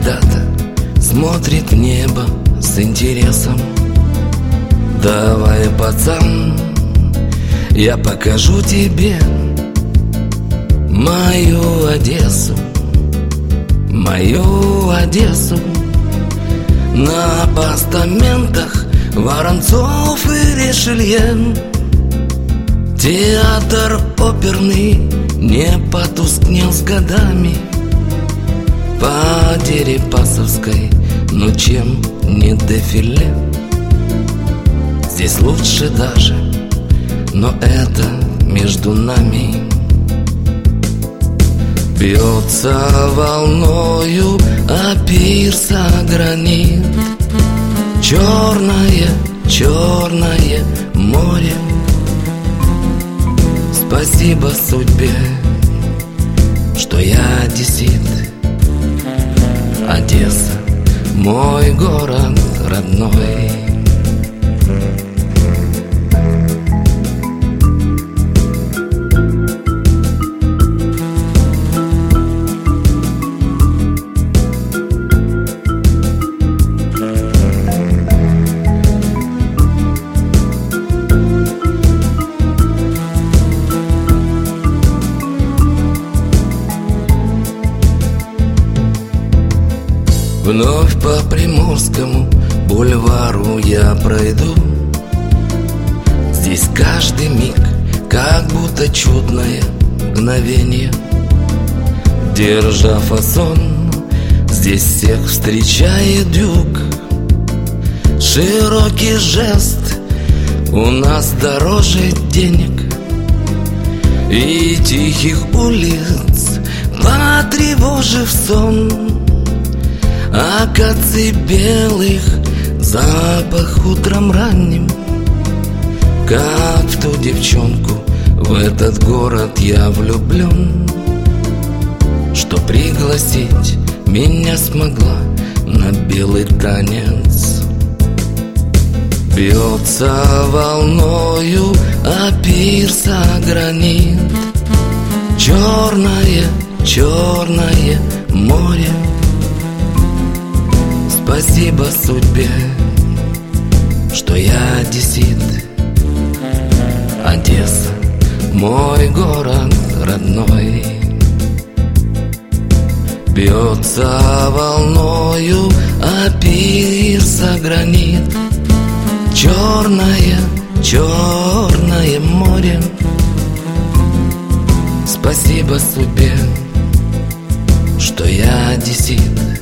когда-то смотрит в небо с интересом. Давай, пацан, я покажу тебе мою Одессу, мою Одессу. На постаментах Воронцов и Ришелье. Театр оперный не потускнел с годами. По Дерипасовской, ну чем не дефиле. Здесь лучше даже, но это между нами. Бьется волною о пирса гранит. Черное, черное море. Спасибо судьбе, что я одессит. Одесса, мой город родной. Вновь по Приморскому бульвару я пройду. Здесь каждый миг как будто чудное мгновение. Держа фасон, здесь всех встречает дюк. Широкий жест у нас дороже денег и тихих улиц, потревожив сон. Акаций белых, запах утром ранним. Как в ту девчонку в этот город я влюблен, что пригласить меня смогла на белый танец. Бьется волною о пирса гранит. Черное, черное море. Спасибо судьбе, что я одессит. Одесса, мой город родной. Бьется волною о пирса гранит. Черное, черное море. Спасибо судьбе, что я одессит.